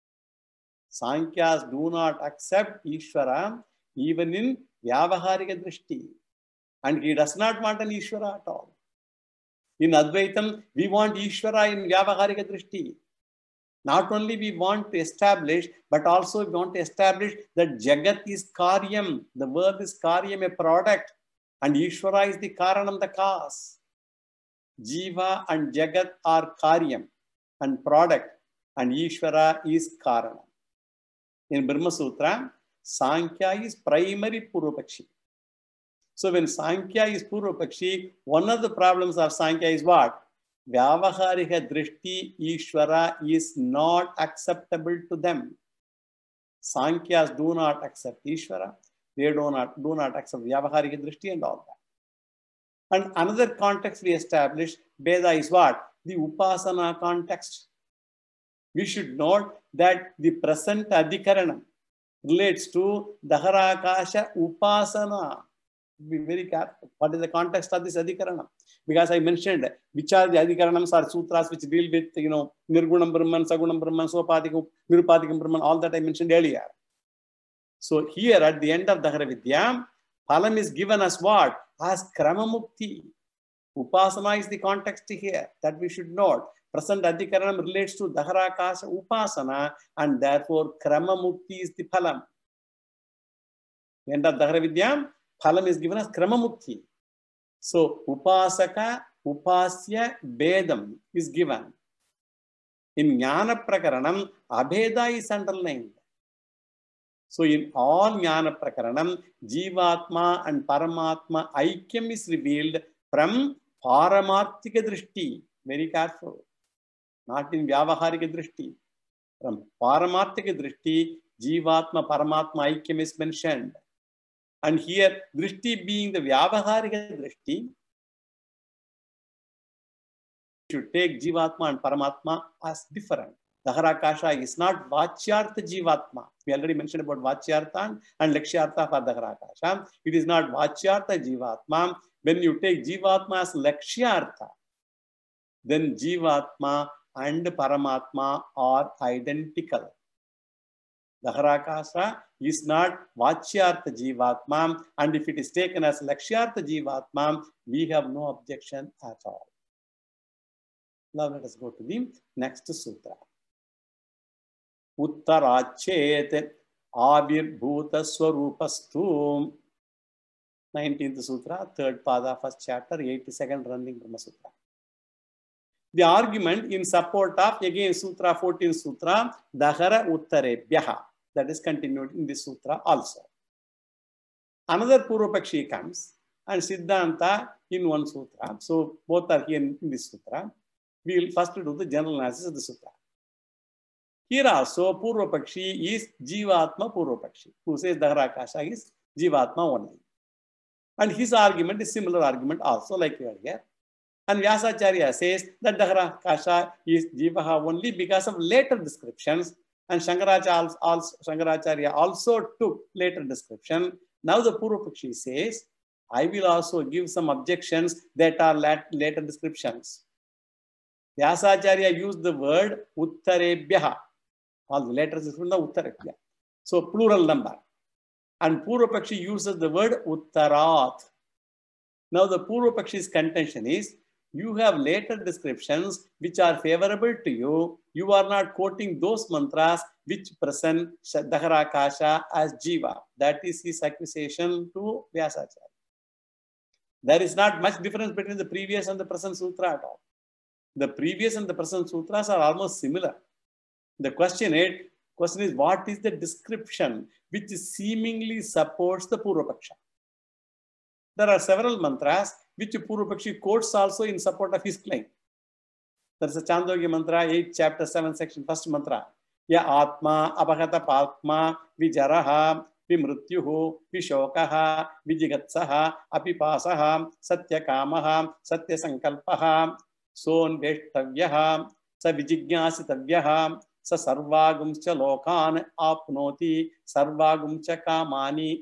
Sankhyas do not accept Ishvara even in Vyavaharika Drishti. And he does not want an Ishvara at all. In Advaitam, we want Ishvara in Vyavaharika Drishti. Not only we want to establish, but also we want to establish that Jagat is Karyam. The world is Karyam, a product. And Ishvara is the Karanam, the cause. Jiva and Jagat are Karyam and product. And Ishvara is Karanam. In Brahma Sutra, Sankhya is primary Purvapakshi. So when Sankhya is Purvapakshi, one of the problems of Sankhya is what? Vyavaharika Drishti Ishvara is not acceptable to them. Sankhyas do not accept Ishvara. They do not, do not accept Vyavaharika Drishti and all that. And another context we established, Veda is what? The Upasana context. We should note that the present Adhikaranam relates to Daharakasha Upasana. Be very careful. What is the context of this Adhikaranam? Because I mentioned which are the Adhikaranams or sutras which deal with, you know, Nirgunam Brahman, Sagunam Brahman, Sopadikam, Nirupadikam Brahman, all that I mentioned earlier. So here at the end of Dahara Vidya, Phalam is given as what? As Krama Mukti. Upasana is the context here that we should note. Present Adhikaranam relates to Daharakasha Upasana, and therefore Krama Mukti is the Phalam. End of Dahara Vidya, Phalam is given as Krama Mukti. So Upasaka, Upasya, Bedam is given. In Jnana Prakaranam, Abheda is underlined. So in all Jnana Prakaranam, Jivatma and Paramatma Aikyam is revealed from Paramarthika Drishti. Very careful. Not in Vyavaharika Drishti. From Paramarthika Drishti, Jivatma, Paramatma Aikyam is mentioned. And here, Drishti being the Vyavaharika Drishti, should take Jivatma and Paramatma as different. Daharakasha is not Vachyartha Jivatma. We already mentioned about Vachyartha and Lakshyartha for Daharakasha. It is not Vachyartha Jivatma. When you take Jivatma as Lakshyartha, then Jivatma and Paramatma are identical. Daharakasha is not Vachyartha Jivatma, and if it is taken as Lakshyartha Jivatma, we have no objection at all. Now let us go to the next sutra. Uttarachet Avirbhuta Swarupastu. nineteenth Sutra, third pada, first chapter, eighty-second running Brahma Sutra. The argument in support of, again, Sutra, fourteenth Sutra, Dahara Uttarebhyaha. That is continued in this Sutra also. Another Purvapakshi comes and Siddhanta in one sutra. So both are here in this sutra. We will first do the general analysis of the sutra. Here also, Purva Pakshi is Jivatma Purva Pakshi, who says Daharakasha is Jivatma only. And his argument is similar argument also, like earlier. And Vyasacharya says that Daharakasha is Jivaha only because of later descriptions. And Shankaracharya also, Shankaracharya also took later description. Now the Purva Pakshi says, I will also give some objections that are later descriptions. Vyasacharya used the word Uttarebhyaha. All the letters is from the Uttarebhya. So plural number. And Purva Pakshi uses the word Uttarat. Now the Purva Pakshi's contention is, you have later descriptions which are favorable to you. You are not quoting those mantras which present Daharakasha as Jiva. That is his accusation to Vyasacharya. There is not much difference between the previous and the present sutra at all. The previous and the present sutras are almost similar. The question is, question is what is the description which seemingly supports the Purva Paksha? There are several mantras which Purva Pakshi quotes also in support of his claim. There is a Chandogya mantra, eighth chapter, seventh section, first mantra. Ya Atma, Abhagata Patma, Vijaraha, Vimrutyuhu, Vishokaha, Vijigatsaha, Apipasaha, Satyakamaha, Satyasankalpaha, Son Veshtavyaha, Sa Vijigyasitavyaha, Sa Sarvagumcha Lokan Apnoti, Sarvagumcha Kamani,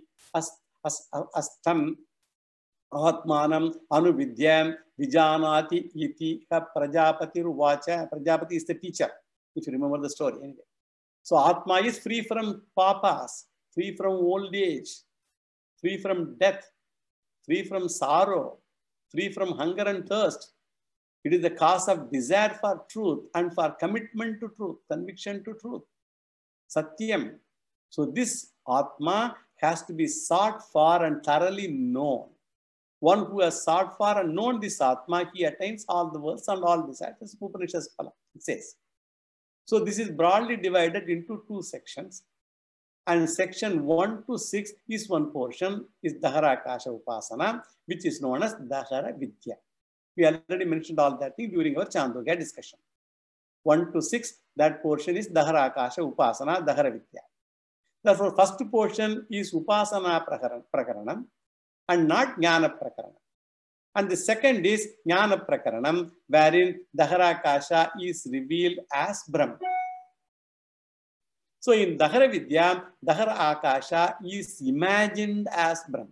Astam, Atmanam, Anuvidyam, Vijanati, Iti, Prajapati Ruvacha. Prajapati is the teacher, if you remember the story. Anyway. So Atma is free from papas, free from old age, free from death, free from sorrow, free from hunger and thirst. It is the cause of desire for truth and for commitment to truth, conviction to truth. Satyam. So this Atma has to be sought for and thoroughly known. One who has sought for and known this Atma, he attains all the worlds and all desires. This is Upanishad Phala, it says. So this is broadly divided into two sections. And section one to six is one portion, is Daharakasha Upasana, which is known as Dahara Vidya. We already mentioned all that thing during our Chandogya discussion. one to six, that portion is Daharakasha Upasana, Dahara Vidya. Therefore, first portion is Upasana Prakaranam and not Jnana Prakaranam. And the second is Jnana Prakaranam, wherein Daharakasha is revealed as Brahma. So in Dahara Vidya, Dahara Akasha is imagined as Brahma.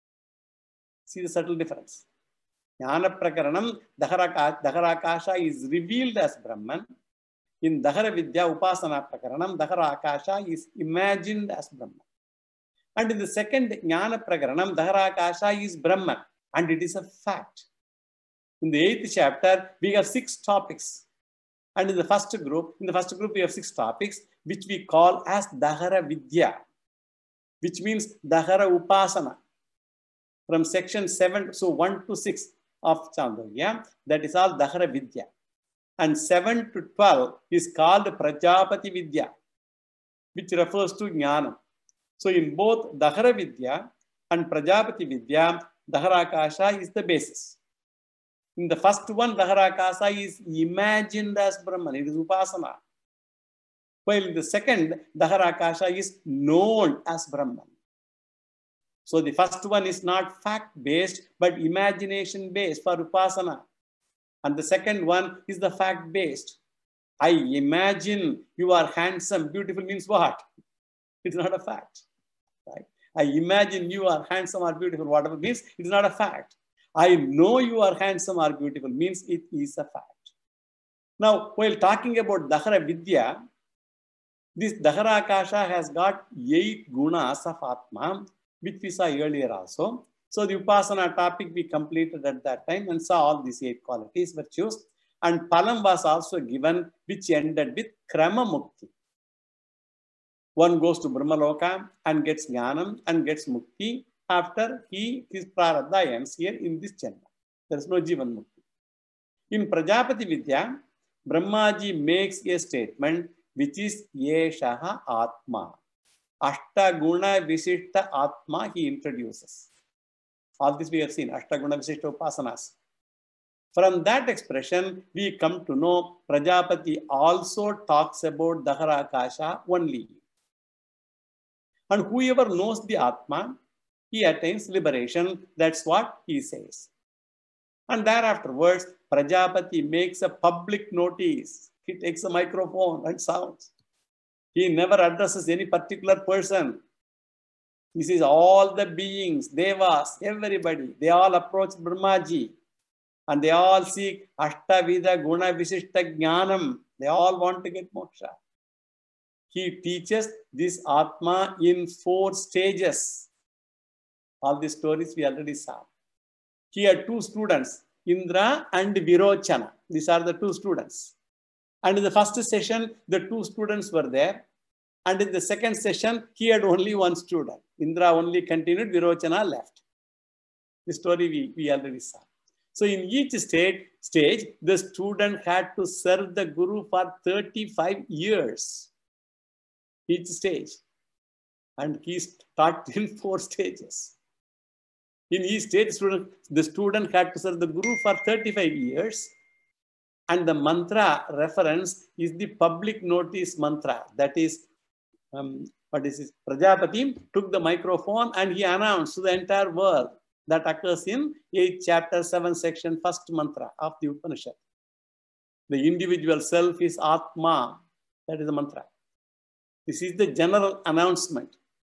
See the subtle difference. Jnana Prakaranam, Dahara Akasha is revealed as Brahman. In Dahara Vidya, Upasana Prakaranam, Dahara Akasha is imagined as Brahman. And in the second Jnana Prakaranam, Dahara Akasha is Brahman. And it is a fact. In the eighth chapter, we have six topics. And in the first group, in the first group, we have six topics, which we call as Dahara Vidya, which means Dahara Upasana. From section seven, so one to six of Chandogya, that is all Dahara Vidya. And seven to twelve is called Prajapati Vidya, which refers to Jnana. So in both Dahara Vidya and Prajapati Vidya, Daharakasha is the basis. In the first one, Daharakasha is imagined as Brahman, it is Upasana. While in the second, Daharakasha is known as Brahman. So the first one is not fact-based, but imagination-based for Upasana. And the second one is the fact-based. I imagine you are handsome, beautiful means what? It's not a fact, right? I imagine you are handsome or beautiful, whatever means, it is not a fact. I know you are handsome or beautiful means it is a fact. Now, while talking about Dahara Vidya, this Dahara Akasha has got eight gunas of Atma, which we saw earlier also. So the Upasana topic we completed at that time and saw all these eight qualities, virtues. And Palam was also given, which ended with Krama Mukti. One goes to Brahmaloka and gets Jnanam and gets Mukti after he, his Prarabdha ends here in this Janma. There is no Jivan Mukti. In Prajapati Vidya, Brahmaji makes a statement which is Yeshaha Atma. Ashta Guna Visishta Atma he introduces. All this we have seen, Ashtaguna Visishta Upasanas. From that expression, we come to know Prajapati also talks about Daharakasha only. And whoever knows the Atma, he attains liberation. That's what he says. And thereafterwards, Prajapati makes a public notice. He takes a microphone and sounds. He never addresses any particular person. He says all the beings, devas, everybody, they all approach Brahmaji. And they all seek Ashtavida Guna Visishta Jnanam. They all want to get moksha. He teaches this Atma in four stages. All these stories we already saw. He had two students, Indra and Virochana. These are the two students. And in the first session, the two students were there. And in the second session, he had only one student. Indra only continued, Virochana left. The story we, we already saw. So in each stage, stage, the student had to serve the Guru for thirty-five years. Each stage. And he taught in four stages. In each stage, student, the student had to serve the Guru for thirty-five years. And the mantra reference is the public notice mantra. That is, um, what is it? Prajapati took the microphone and he announced to the entire world. That occurs in eighth chapter, seventh section, first mantra of the Upanishad. The individual self is Atma. That is the mantra. This is the general announcement.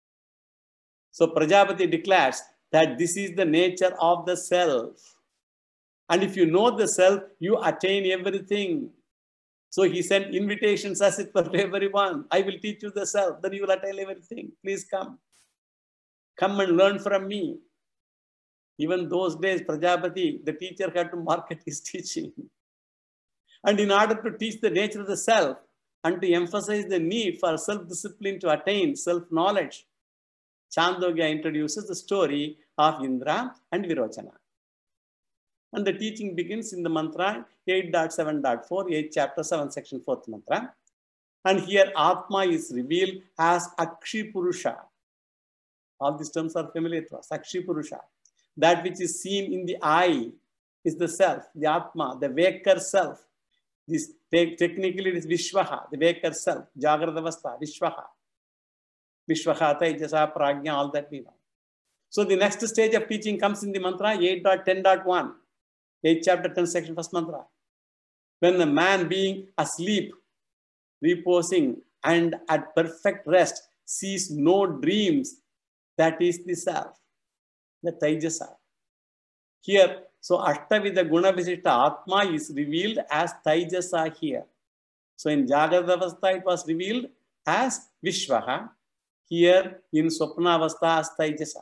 So Prajapati declares that this is the nature of the self. And if you know the self, you attain everything. So he sent invitations as it were to everyone. I will teach you the self, then you will attain everything. Please come. Come and learn from me. Even those days, Prajapati, the teacher had to market his teaching. And in order to teach the nature of the self and to emphasize the need for self-discipline to attain self-knowledge, Chandogya introduces the story of Indra and Virochana. And the teaching begins in the mantra eight point seven point four, eighth chapter, seventh section, fourth mantra. And here Atma is revealed as Akshi Purusha. All these terms are familiar to us. Akshi Purusha. That which is seen in the eye is the self, the Atma, the Vaker self. This technically it is Vishwaha, the Vaker self, Jagradavastha, Vishwaha. Vishwaha, Taijasa, Prajna, all that we know. So the next stage of teaching comes in the mantra eight point ten point one, eighth chapter, tenth section, first mantra. When the man being asleep, reposing, and at perfect rest sees no dreams, that is the self. The Taijasa. Here, so Ashtavida Guna Visishta Atma is revealed as Taijasa here. So in Jagradavastha it was revealed as Vishwaha. Here in Swapnavastha as Taijasa.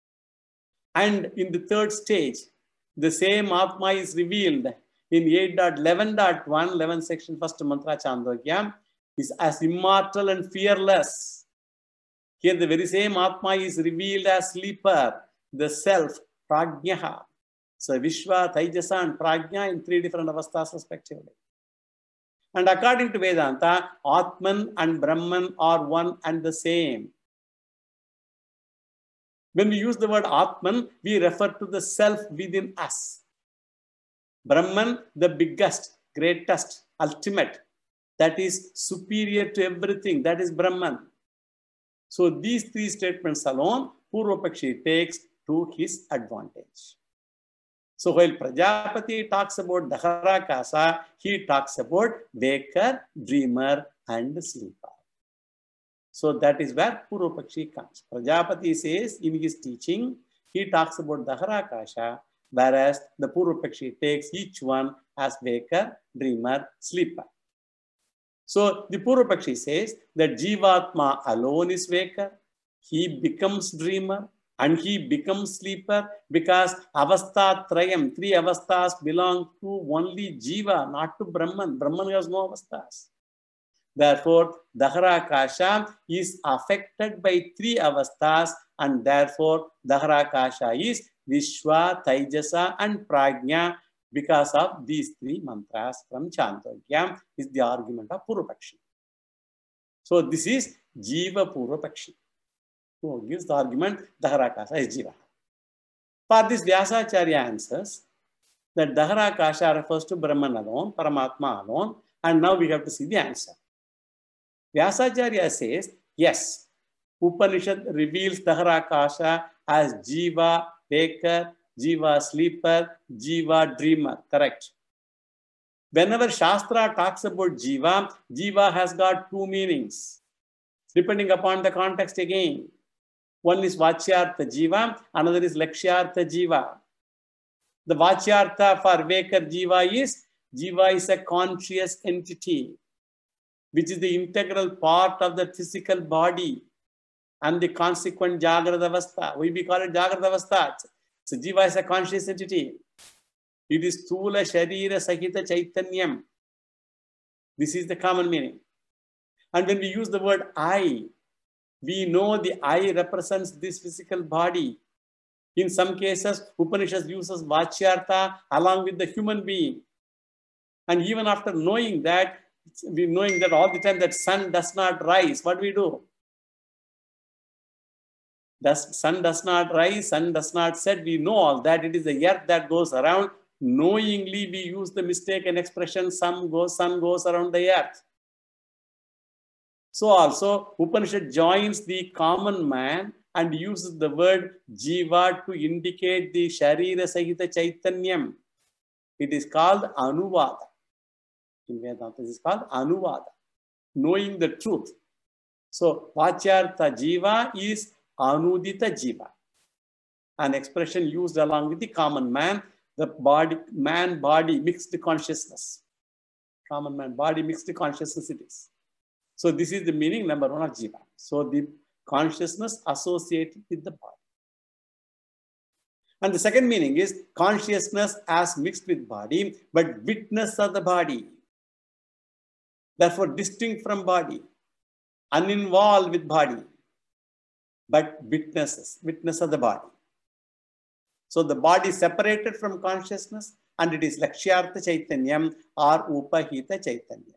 And in the third stage, the same Atma is revealed in eight point eleven point one, eleventh section, first mantra Chandogya, is as immortal and fearless. Here the very same Atma is revealed as sleeper. The self, Prajnaha. So Vishwa, Taijasa and Prajna in three different avasthas respectively. And according to Vedanta, Atman and Brahman are one and the same. When we use the word Atman, we refer to the self within us. Brahman, the biggest, greatest, ultimate, that is superior to everything, that is Brahman. So these three statements alone, Purvapakshi takes to his advantage. So while Prajapati talks about Daharakasa, he talks about Vaker, Dreamer, and Sleeper. So that is where Purvapakshi comes. Prajapati says in his teaching, he talks about Daharakasha, whereas the Purvapakshi takes each one as Vaker, Dreamer, Sleeper. So the Purvapakshi says that Jivatma alone is Vaker, he becomes Dreamer, and he becomes sleeper because avastha trayam, three avasthas belong to only Jiva, not to Brahman. Brahman has no avasthas. Therefore, Daharakasha is affected by three avasthas, and therefore Daharakasha is Vishwa, Taijasa, and Prajna because of these three mantras from Chandogya is the argument of Purvapakshi. So this is Jiva Purvapakshi. Who gives the argument Daharakasa is Jiva. For this, Vyasacharya answers that Daharakasha refers to Brahman alone, Paramatma alone, and now we have to see the answer. Vyasacharya says, yes, Upanishad reveals Daharakasha as Jiva waker, Jiva sleeper, Jiva dreamer. Correct. Whenever Shastra talks about Jiva, Jiva has got two meanings, depending upon the context again. One is Vachyartha Jiva, another is Lakshyartha Jiva. The Vachyartha for Vaker Jiva is, Jiva is a conscious entity, which is the integral part of the physical body and the consequent Jagrata Avastha. We call it Jagrata Avastha. So Jiva is a conscious entity. It is Thula Sharira Sahita Chaitanyam. This is the common meaning. And when we use the word I, we know the I represents this physical body. In some cases, Upanishad uses Vachyartha along with the human being. And even after knowing that, we knowing that all the time that sun does not rise, what do we do? The sun does not rise, sun does not set. We know all that. It is the earth that goes around. Knowingly, we use the mistaken expression, sun goes, sun goes around the earth. So also, Upanishad joins the common man and uses the word Jiva to indicate the Sharira Sahita Chaitanyam. It is called Anuvada. In Vedanta, this is called Anuvada, knowing the truth. So, Vachyartha Jiva is Anudita Jiva, an expression used along with the common man, the body, man body mixed consciousness. Common man body mixed consciousness it is. So, this is the meaning number one of Jiva. So, the consciousness associated with the body. And the second meaning is consciousness as mixed with body, but witness of the body. Therefore, distinct from body, uninvolved with body, but witnesses, witness of the body. So the body is separated from consciousness and it is Lakshyartha Chaitanyam or Upahita Chaitanyam.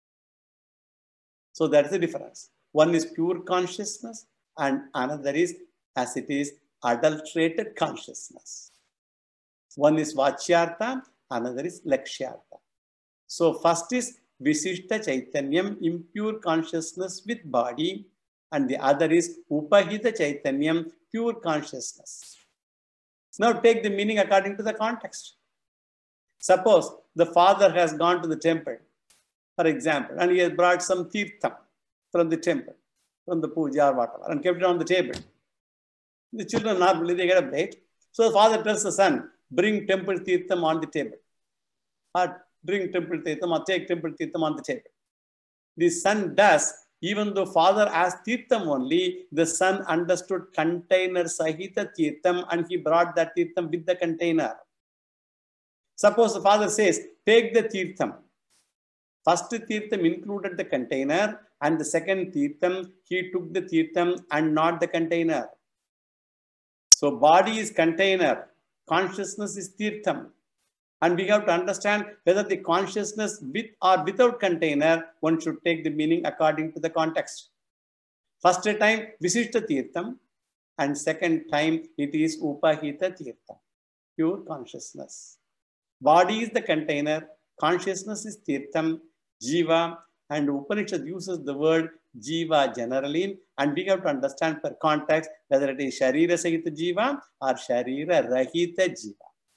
So that's the difference. One is pure consciousness and another is, as it is, adulterated consciousness. One is Vachyartha, another is Lakshyartha. So first is Visishta Chaitanyam, impure consciousness with body, and the other is Upahita Chaitanyam, pure consciousness. Now take the meaning according to the context. Suppose the father has gone to the temple, for example, and he has brought some tirtham from the temple, from the puja or whatever, and kept it on the table. The children normally they get a plate. So the father tells the son, bring temple tirtham on the table. Or bring temple tirtham or take temple tirtham on the table. The son does, even though father asked tirtham only, the son understood container sahita tirtham and he brought that tirtham with the container. Suppose the father says, take the tirtham. First tirtham included the container and the second tirtham, he took the tirtham and not the container. So body is container, consciousness is tirtham. And we have to understand whether the consciousness with or without container, one should take the meaning according to the context. First time, Visishta Tirtham, and second time, it is Upahita Tirtham, pure consciousness. Body is the container, consciousness is Tirtham, Jiva, and Upanishad uses the word Jiva generally, and we have to understand per context whether it is Sharira Sahita Jiva or Sharira Rahita Jiva.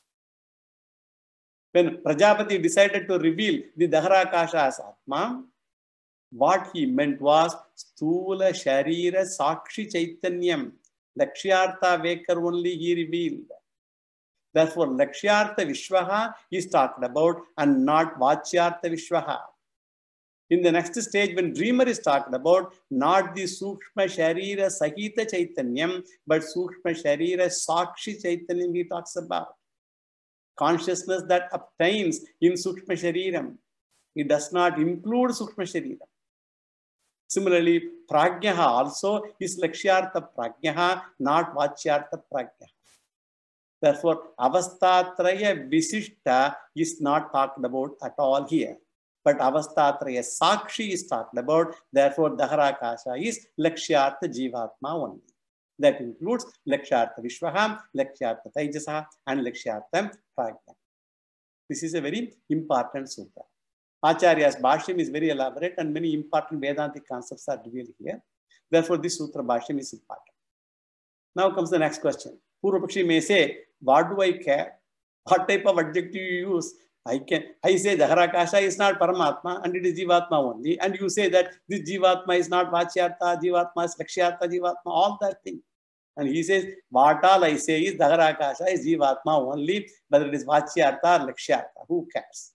When Prajapati decided to reveal the Daharakasha as Atma, what he meant was Sthula Sharira Sakshi Chaitanyam. Lakshyartha Vaker only he revealed. Therefore, Lakshyartha Vishwaha is talked about and not Vachyartha Vishwaha. In the next stage, when dreamer is talked about, not the Sukshma Sharira Sahita Chaitanyam, but Sukshma Sharira Sakshi Chaitanyam he talks about. Consciousness that obtains in Sukshma Shariram. It does not include Sukshma Shariram. Similarly, Prajnaha also is Lakshyartha Prajnaha, not Vachyartha Prajnaha. Therefore, Avastatraya Visishta is not talked about at all here. But Avastatraya Sakshi is talked about. Therefore, Daharakasha is Lakshyartha Jivatma only. That includes Lakshyartha Vishwaha, Lakshyartha Taijasaha, and Lakshyartha Prajna. This is a very important sutra. Acharya's Bhashyam is very elaborate and many important Vedantic concepts are revealed here. Therefore, this sutra Bhashyam is important. Now comes the next question. Purvapakshi may say, what do I care? What type of adjective you use? I can I say Daharakasha is not Paramatma and it is Jivatma only. And you say that this Jivatma is not Vachyartha, Jivatma is Lakshyartha, Jivatma, all that thing. And he says, what all I say is Daharakasha is Jivatma only, whether it is Vachyartha or Lakshyartha. Who cares?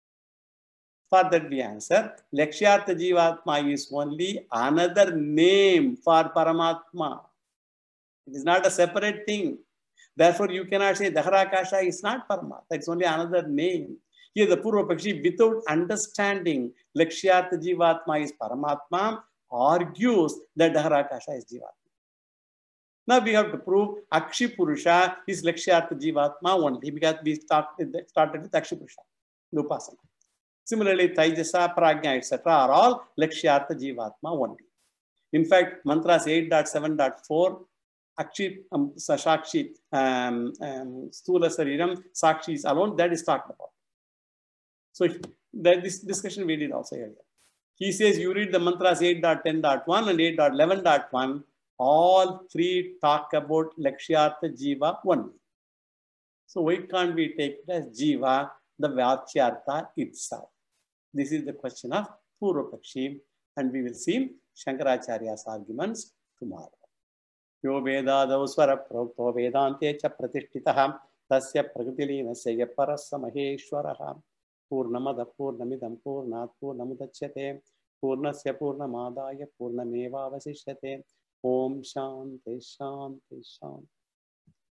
For that we answer, Lakshyartha Jivatma is only another name for Paramatma. It is not a separate thing. Therefore, you cannot say Daharakasha is not Paramatma. It's only another name. Here the Purvapakshi, without understanding Lakshyartha Jivatma is Paramatma, argues that Daharakasha is Jivatma. Now we have to prove Akshi Purusha is Lakshyartha Jivatma only, because we started, started with Akshi Purusha, Upasana. Similarly, Taijasa, Prajna, et cetera are all Lakshyartha Jivatma only. In fact, mantras eight point seven point four, Akshi, um, Sakshi, um, um, Stula Sariram, Sakshi is alone, that is talked about. So that this discussion we did also earlier. He says you read the mantras eight point ten point one and eight point eleven point one, all three talk about Lakshyartha Jiva only. So why can't we take it as Jiva, the Vachyartha itself? This is the question of Purvapakshi, and we will see Shankaracharya's arguments tomorrow. Yo Vedadav Swara Prokto Vedante Cha Pratishtitaha Tasya Pragatilinasya Parasa Maheshwaraha Purnamada Purnamidam Purnat Purnamudachyate Purnasya Purnamadaya Purnameva Vasishyate Om Shanti Shanti Shanti.